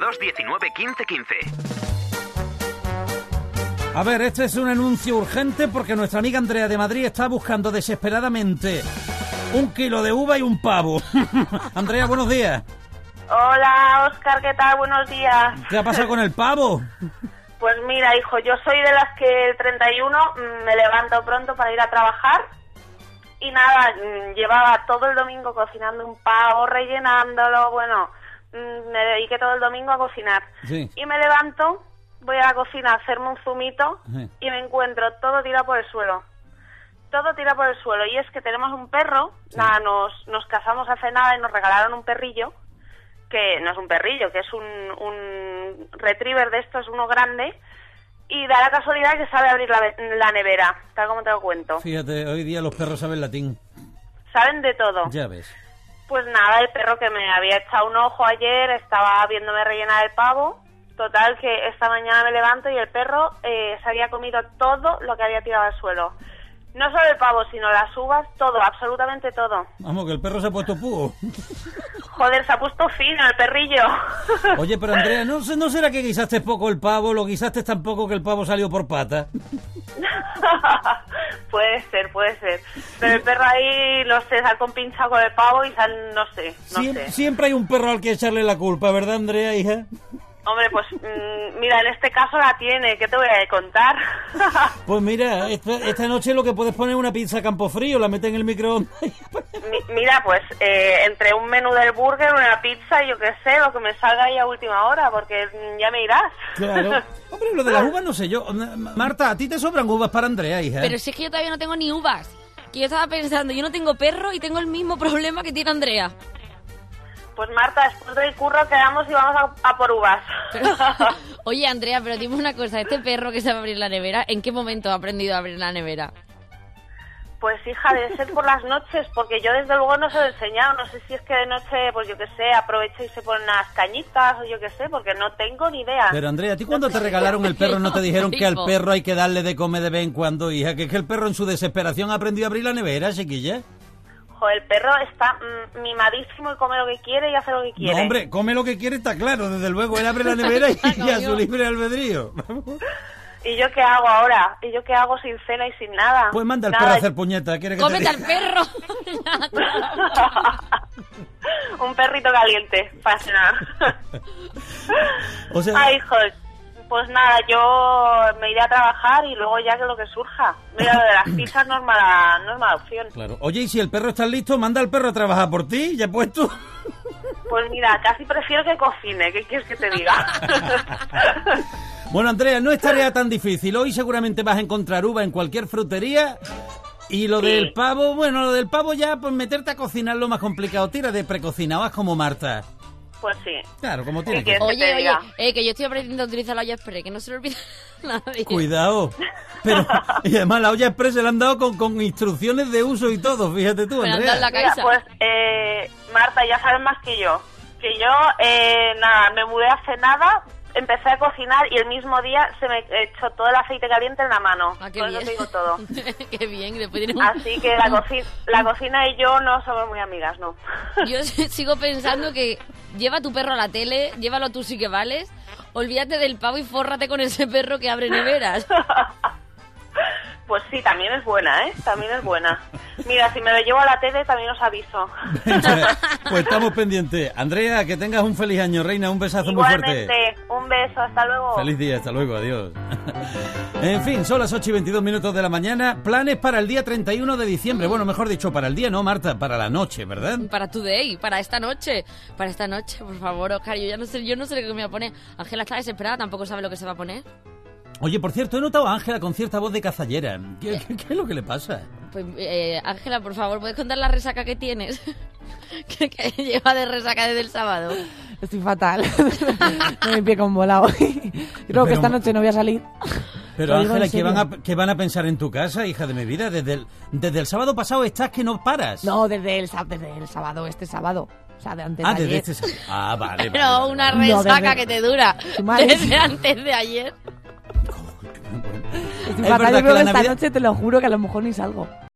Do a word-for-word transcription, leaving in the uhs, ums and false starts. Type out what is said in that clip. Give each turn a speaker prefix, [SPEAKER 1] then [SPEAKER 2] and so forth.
[SPEAKER 1] dos diecinueve quince quince.
[SPEAKER 2] A ver, este es un anuncio urgente porque nuestra amiga Andrea de Madrid está buscando desesperadamente un kilo de uva y un pavo. Andrea, buenos días.
[SPEAKER 3] Hola, Óscar, ¿qué tal? Buenos días.
[SPEAKER 2] ¿Qué ha pasado con el pavo?
[SPEAKER 3] Pues mira, hijo, yo soy de las que el treinta y uno me levanto pronto para ir a trabajar y nada, llevaba todo el domingo cocinando un pavo, rellenándolo, bueno, me dediqué todo el domingo a cocinar. Sí. Y me levanto, voy a la cocina a hacerme un zumito sí. y me encuentro todo tirado por el suelo. Todo tirado por el suelo. Y es que tenemos un perro, sí. nada, nos, nos casamos hace nada y nos regalaron un perrillo, que no es un perrillo, que es un, un retriever de estos, uno grande, y da la casualidad que sabe abrir la, la nevera, tal como te lo cuento.
[SPEAKER 2] Fíjate, hoy día los perros saben latín.
[SPEAKER 3] Saben de todo.
[SPEAKER 2] Ya ves.
[SPEAKER 3] Pues nada, el perro que me había echado un ojo ayer estaba viéndome rellenar el pavo. Total, que esta mañana me levanto y el perro eh, se había comido todo lo que había tirado al suelo. No solo el pavo, sino las uvas, todo, absolutamente todo.
[SPEAKER 2] Vamos, que el perro se ha puesto púo.
[SPEAKER 3] Joder, se ha puesto fino el perrillo.
[SPEAKER 2] Oye, pero Andrea, ¿no, ¿no será que guisaste poco el pavo? ¿Lo guisaste tan poco que el pavo salió por pata?
[SPEAKER 3] Puede ser, puede ser. Pero el perro ahí, no sé, sal con pincha con el pavo y sal, no sé, no
[SPEAKER 2] siempre,
[SPEAKER 3] sé.
[SPEAKER 2] Siempre hay un perro al que echarle la culpa, ¿verdad, Andrea, hija?
[SPEAKER 3] Hombre, pues mmm, mira, en este caso la tiene, ¿qué te voy a contar?
[SPEAKER 2] Pues mira, esta, esta noche lo que puedes poner una pizza Campofrío, la metes en el microondas.
[SPEAKER 3] Mi, mira, pues eh, entre un menú del burger, una pizza, yo qué sé, lo que me salga ahí a última hora, porque ya me irás.
[SPEAKER 2] Claro. Hombre, lo de las uvas no sé yo. Marta, ¿a ti te sobran uvas para Andrea, hija?
[SPEAKER 4] Pero si es que yo todavía no tengo ni uvas. Que yo estaba pensando, yo no tengo perro y tengo el mismo problema que tiene Andrea.
[SPEAKER 3] Pues Marta, después del curro quedamos y vamos a, a por uvas.
[SPEAKER 4] Pero, oye, Andrea, pero dime una cosa, este perro que sabe abrir la nevera, ¿en qué momento ha aprendido a abrir la nevera?
[SPEAKER 3] Pues hija, debe ser por las noches, porque yo desde luego no se lo he enseñado. No sé si es que de noche, pues yo qué sé, aprovecha y se pone unas cañitas o yo qué sé, porque no tengo ni idea.
[SPEAKER 2] Pero Andrea, ¿a ti cuando te regalaron el perro no te dijeron que al perro hay que darle de comer de vez en cuando, hija? Que es que el perro en su desesperación ha aprendido a abrir la nevera, chiquilla.
[SPEAKER 3] Joder, el perro está mm, mimadísimo y come lo que quiere y hace lo que quiere.
[SPEAKER 2] No, hombre, come lo que quiere, está claro, desde luego. Él abre la nevera y, y a su libre albedrío.
[SPEAKER 3] ¿Y yo qué hago ahora? ¿Y yo qué hago sin cena y sin nada?
[SPEAKER 2] Pues manda al
[SPEAKER 3] nada.
[SPEAKER 2] perro a hacer puñeta. ¿Quiere que
[SPEAKER 4] ¡Cómete
[SPEAKER 2] te
[SPEAKER 4] al perro!
[SPEAKER 3] Un perrito caliente para cenar.
[SPEAKER 2] O sea...
[SPEAKER 3] Ay, joder. Pues nada, yo me iré a trabajar y luego ya que lo que surja. Mira, lo de las pizzas no es mala, no es mala opción.
[SPEAKER 2] Claro. Oye, y si el perro está listo, manda al perro a trabajar por ti, ya puesto.
[SPEAKER 3] Pues mira, casi prefiero que cocine, ¿qué quieres que te diga?
[SPEAKER 2] Bueno, Andrea, no es tarea tan difícil. Hoy seguramente vas a encontrar uva en cualquier frutería. Y lo sí. del pavo, bueno, lo del pavo ya, pues meterte a cocinar lo más complicado. Tira de precocinado, haz como Marta.
[SPEAKER 3] Pues sí.
[SPEAKER 2] Claro, como tiene que
[SPEAKER 3] ser.
[SPEAKER 4] Oye, oye, eh, que yo estoy aprendiendo a utilizar la olla express, que no se lo olvide nadie.
[SPEAKER 2] Cuidado. Pero, y además la olla express se la han dado con, con instrucciones de uso y todo, fíjate tú, Andrea.
[SPEAKER 4] La
[SPEAKER 3] Mira, pues, eh, Marta, ya sabes más que yo. Que yo, eh, nada, me mudé hace nada, empecé a cocinar y el mismo día se me echó todo el aceite caliente en la mano.
[SPEAKER 4] Ah, qué
[SPEAKER 3] Por
[SPEAKER 4] bien.
[SPEAKER 3] eso te digo todo.
[SPEAKER 4] Qué bien. Después tienes un...
[SPEAKER 3] Así que la, coci- la cocina y yo no somos muy amigas, ¿no?
[SPEAKER 4] Yo sigo pensando que lleva tu perro a la tele, llévalo tú sí que vales, olvídate del pavo y fórrate con ese perro que abre neveras.
[SPEAKER 3] Pues sí, también es buena, ¿eh? También es buena. Mira, si me lo llevo a la tele también os aviso.
[SPEAKER 2] Pues estamos pendientes. Andrea, que tengas un feliz año, reina. Un besazo
[SPEAKER 3] Igualmente,
[SPEAKER 2] muy fuerte.
[SPEAKER 3] Un beso, hasta luego.
[SPEAKER 2] Feliz día, hasta luego, adiós. En fin, son las ocho y veintidós minutos de la mañana. Planes para el día treinta y uno de diciembre. Bueno, mejor dicho, para el día no, Marta, para la noche, ¿verdad?
[SPEAKER 4] Para today, para esta noche. Para esta noche, por favor, Oscar. Yo ya no sé, yo no sé lo que me voy a poner. Ángela está desesperada, tampoco sabe lo que se va a poner.
[SPEAKER 2] Oye, por cierto, he notado a Ángela con cierta voz de cazallera. ¿Qué, qué, qué es lo que le pasa?
[SPEAKER 4] Pues, eh, Ángela, por favor, ¿puedes contar la resaca que tienes? que, que lleva de resaca desde el sábado.
[SPEAKER 5] Estoy fatal. No me pie con bola hoy. Creo pero, que esta noche no voy a salir.
[SPEAKER 2] Pero Ángela, ¿qué van, a, ¿qué van a pensar en tu casa, hija de mi vida? Desde el, desde el sábado pasado estás que no paras.
[SPEAKER 5] No, desde el, desde el sábado, este sábado. O sea, de antes
[SPEAKER 2] ah,
[SPEAKER 5] de ayer.
[SPEAKER 2] desde este sábado. Ah, vale,
[SPEAKER 4] Pero
[SPEAKER 2] vale, vale,
[SPEAKER 4] una
[SPEAKER 2] vale.
[SPEAKER 4] resaca
[SPEAKER 5] no, desde...
[SPEAKER 4] que te dura. Desde antes de ayer.
[SPEAKER 5] Estoy fatal, yo creo que esta Navidad... noche te lo juro que a lo mejor ni salgo.